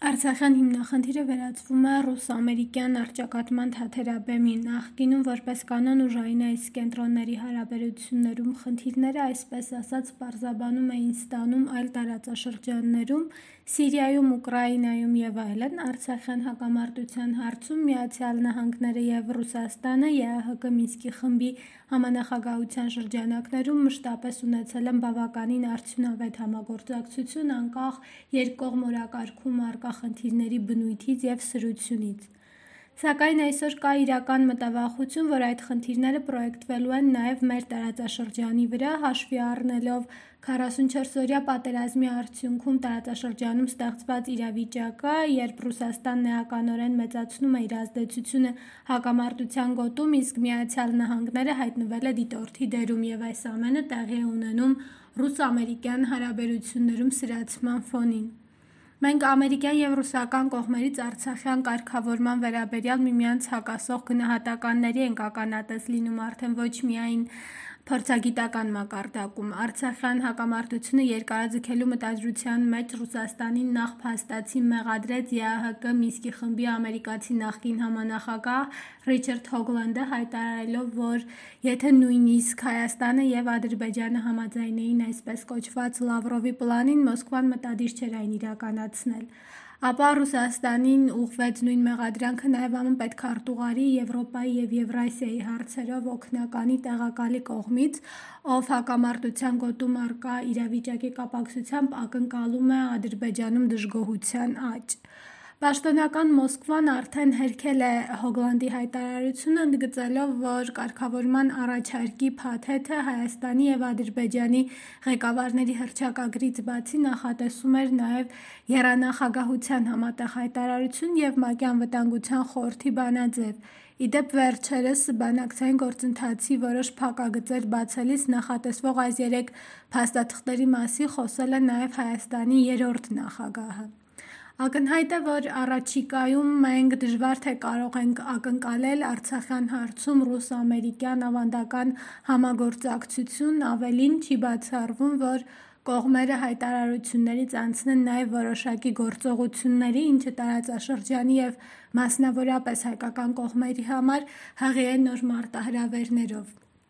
Արցախյան հիմնախնդիրը վերածվում է ռուս-ամերիկյան առճակատման թաթերաբեմի։ Նախկինում որպես կանոն ուժային այս կենտրոնների հարաբերություններում խնդիրները, այսպես ասած, պարզաբանում էին ստանում այլ տարածաշրջաններում, Սիրիայում, Ուկրաինայում և այլն։ Արցախյան հակամարտության հարցում Միացյալ Նահանգները և Ռուսաստանը ԵԱՀԿ Մինսկի խմբի համանախագահության շրջանակներում մշտապես ունեցել են բավականին արդյունավետ համագործակցություն անկախ երկկողմ օրակարգում առկա խնդիրների բնույթից և սրությունից։ Սակայն այսօր կա իրական մտավախություն, որ այդ խնդիրները պրոյեկտվելու են նաև մեր տարածաշրջանի վրա, հաշվի առնելով 44-օրյա պատերազմի արդյունքում տարածաշրջանում ստեղծված իրավիճակը, երբ Ռուսաստանն էականորեն մեծացնում է իր ազդեցությունը հակամարտության գոտում, իսկ Միացյալ Նահանգները հայտնվել է դիտորդի դերում, և այս ամենը տեղի է ունենում ռուս-ամերիկյան հարաբերություններում սրացման ֆոնին։ Մենք ամերիկյան և ռուսական կողմերից արցախյան կարգավորման վերաբերյալ միմյանց հակասող գնահատականների ենք ականատես լինում արդեն ոչ միայն փորձագիտական մակարդակում։ Արցախյան հակամարտությունը երկարաձգելու մտադրության մեջ Ռուսաստանին նախ փաստացի մեղադրեց ԵԱՀԿ Մինսկի խմբի ամերիկացի նախկին համանախագահ Ռիչարդ Հոգլանդը, հայտարարելով, որ եթե նույնիսկ Հայաստանը և Ադրբեջանը համաձայնեին այսպես կոչված Լավրովի պլանին, Մոսկվան մտադիր չէր այն իրականացնել։ Ապա Ռուսաստանին ուղղվեց նույն մեղադրանքը նաև ԱՄՊետքարտուղարի, Եվրոպայի և Եվրասիայի հարցերով օգնականի տեղակալի կողմից, ով հակամարտության գոտում առկա իրավիճակի կապակցությամբ ակնկալում է Ադրբեջանում դժգոհության աճ։ Պաշտոնական Մոսկվան արդեն հերքել է Հոգլանդի հայտարարությունը, ընդգծելով, որ կարգավորման առաջարկի փաթեթը Հայաստանի և Ադրբեջանի ղեկավարների հռչակագրից բացի նախատեսում էր նաև եռանախագահության համատեղ հայտարարություն և ՄԱԿ-ի Անվտանգության խորհրդի բանաձև։ Ի դեպ, վերջերս բանակցային գործընթացի որոշ փակագծեր բացելիս նախատեսվող այս երեք փաստաթղթերի մասին խոսել է նաև Հայաստանի երրորդ նախագահը։ Ակնհայտ է, որ առաջիկայում մենք դժվար թե կարող ենք ակնկալել Արցախյան հարցում ռուս-ամերիկյան ավանդական համագործակցություն, ավելին, չի բացառվում, որ կողմերը հայտարարություններից անցնեն նաև որոշակի գործողությունների, ինչը տարածաշրջանի և մասնավորապես հայկական կողմերի համար հղի է նոր մարտահրավերներով։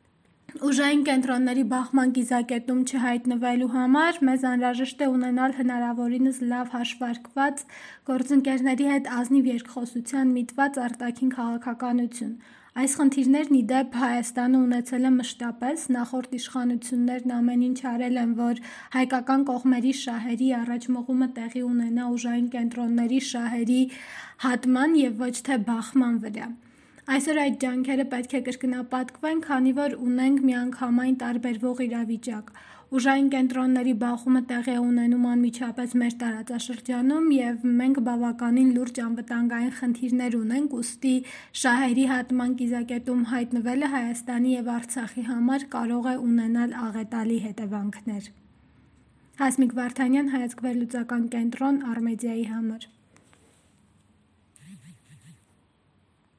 Ուժային կենտրոնների բախման կիզակետում չհայտնվելու համար մեզ անհրաժեշտ է ունենալ հնարավորինս լավ հաշվարկված, գործընկերների հետ ազնիվ երկխոսության միտված արտաքին քաղաքականություն։ Այս խնդիրներն, ի դեպ, Հայաստանը ունեցել է մշտապես, նախորդ իշխանություններն ամեն ինչ արել են, որ հայկական կողմերի շահերի առաջմղումը տեղի ունենա ուժային կենտրոնների շահերի հատման և ոչ թե բախման վրա։ Այսօր այդ ջանքերը պետք է կրկնապատկվեն, քանի որ ունենք միանգամայն տարբերվող իրավիճակ։ Ուժային կենտրոնների բախումը տեղի է ունենում անմիջապես մեր տարածաշրջանում, և մենք բավականին լուրջ անվտանգային խնդիրներ ունենք, ուստի շահերի հատման կիզակետում հայտնվելը Հայաստանի և Արցախի համար կարող է ունենալ աղետալի հետևանքներ։ Հասմիկ Վարդանյան, Հայացք վերլուծական կենտրոն, Արմեդիայի համար։